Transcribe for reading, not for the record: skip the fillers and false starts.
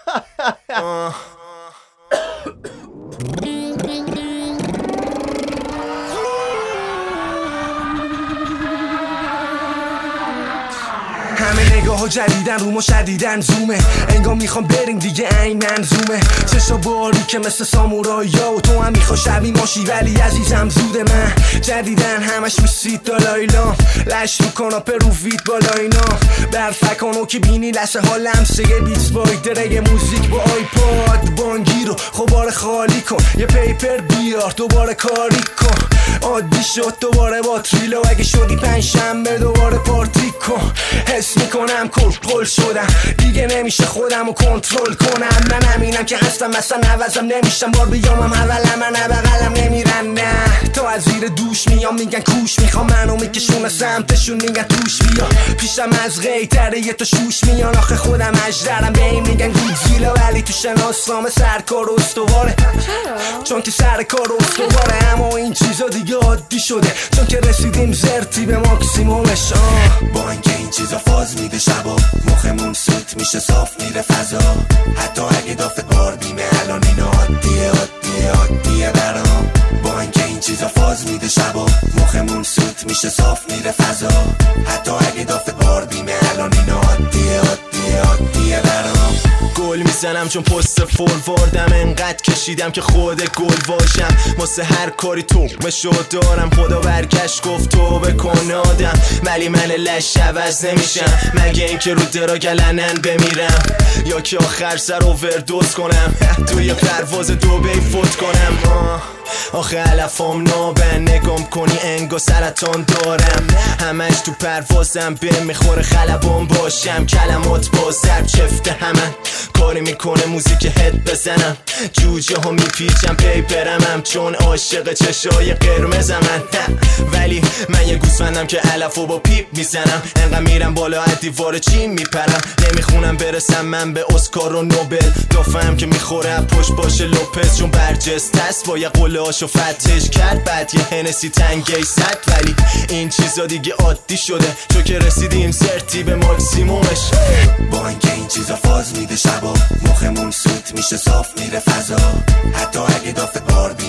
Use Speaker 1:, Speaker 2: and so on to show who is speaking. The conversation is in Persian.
Speaker 1: همه نگاه ها جدیدن رو ما شدیدن زومه، انگار میخوام بریم دیگه این منظومه. چشا باری که مثل سامورایی ها و تو هم میخوای شبی ماشی، ولی عزیزم زوده. من جدیدن همش میسید دالایلام، لش رو کاناپه رو وید بالا اینا، برفکانو که بینی لسه ها لمسه بیتس وایدره موزیک با آیپاد بانگی رو خوباره خالی کن، یه پیپر بیار دوباره کاری کن. عادی شد دوباره با تریلو، اگه شدی پنجشنبه دوباره پارتی کن. حس میکنم کل شدم دیگه نمیشه خودم رو کنترل کنم. من همینم که هستم مثلا عوضم نمیشم، بار بیامم اولم من بغلم نمیرن نه. تا از زیر دوش میام میگن کوش میخوام منو میکشونه سمتشون میگن توش بیا پیشم از غیتره یه تا شوش میان. آخه خودم اجدرم به این میگن گودزیلا، ولی تو شناسنامه سرکار و استواره چون که سر کار استواره. اما این چیزا دیگه عادی شده چون که رسیدیم زرتی به ماکسیمومش.
Speaker 2: با اینکه این چیزا فاز میده شبا، مخمون سوت میشه صاف میره فضا. حتی اگه دافت بار بیمه الان این عادیه برام. با اینکه این چیزا فاز میده شبا، مخمون سوت میشه صاف میره فضا. حتی اگه دافت بار بیمه الان این عادیه برام.
Speaker 3: گل میزنم چون پست فورواردم، انقدر کشیدم که خود گل باشم. واسه هر کاری تومشو دارم، خدا برگشت گفت تو بکن آدم، ولی من لش عوض نمیشم. مگه اینکه رو درا گلنن بمیرم، یا که آخر سر اووردوز کنم توی پرواز دبی فوت کنم. آخه علفام نابن، نگام کنی انگا سرطان دارم. همش تو پروازم به میخوره خلبان باشم. کلمات با ضرب چفته همن، کاری میکنه موزیک هد بزنم. جوجه ها میپیچم پی برمم چون عاشق چشای قرمزم من. ولی من یه گوسفندم که علفو با پیپ میزنم. انقدر میرم بالا از دیوار چین میپرم، نمیخونم برسم من به اسکار و نوبل. دافم که میخوره پشت باشه لوپز چون برجسته است، با یه قله هاشو فتش کرد بعد یه هنسی تنگی ست. ولی این چیزا دیگه عادی شده چون که رسیدیم زرتی به ماکسیمومش.
Speaker 2: با اینکه این چیزا فاز میده شبا، مخمون سوت میشه صاف میره فضا. حتی اگه دافت بار